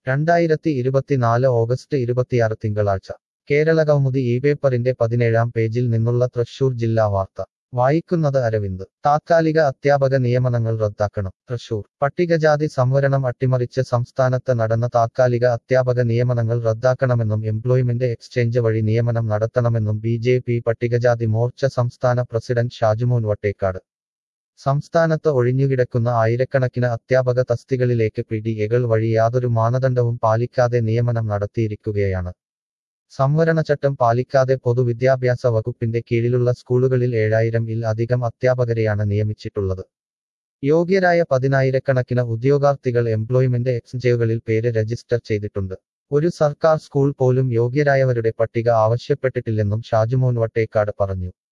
2024 August 26 തിങ്കളാഴ്ച കേരള കൗമുദി ഈ പേപ്പറിന്റെ 17-ാം പേജിൽ നിന്നുള്ള തൃശൂർ ജില്ലാ വാർത്ത വായിക്കുന്നത് അരവിന്ദ് താത്കാലിക അധ്യാപക നിയമനങ്ങൾ റദ്ദാക്കണം തൃശൂർ പട്ടികജാതി സംവരണം അട്ടിമറിച്ച് സംസ്ഥാനത്ത് നടന്ന താത്കാലിക അധ്യാപക നിയമനങ്ങൾ റദ്ദാക്കണമെന്നും എംപ്ലോയ്മെന്റ് എക്സ്ചേഞ്ച് വഴി നിയമനം നടത്തണമെന്നും ബി.ജെ.പി. പട്ടികജാതി മോർച്ച സംസ്ഥാന പ്രസിഡന്റ് ഷാജുമോൻ വട്ടേക്കാട് സംസ്ഥാനത്ത് ഒഴിഞ്ഞുകിടക്കുന്ന ആയിരക്കണക്കിന് അധ്യാപക തസ്തികകളിലേക്ക് പി.ടി.എകൾ വഴി യാതൊരു മാനദണ്ഡവും പാലിക്കാതെ നിയമനം നടത്തിയിരിക്കുകയാണ് സംവരണച്ചട്ടം പാലിക്കാതെ പൊതുവിദ്യാഭ്യാസ വകുപ്പിന്റെ കീഴിലുള്ള സ്കൂളുകളിൽ 7000-ൽ അധികം അധ്യാപകരെയാണ് നിയമിച്ചിട്ടുള്ളത് യോഗ്യരായ 10,000-കണക്കിന് ഉദ്യോഗാർത്ഥികൾ എംപ്ലോയ്മെന്റ് എക്സ്ചേഞ്ചുകളിൽ പേര് രജിസ്റ്റർ ചെയ്തിട്ടുണ്ട് ഒരു സർക്കാർ സ്കൂൾ പോലും യോഗ്യരായവരുടെ പട്ടിക ആവശ്യപ്പെട്ടിട്ടില്ലെന്നും ഷാജുമോൻ വട്ടേക്കാട് പറഞ്ഞു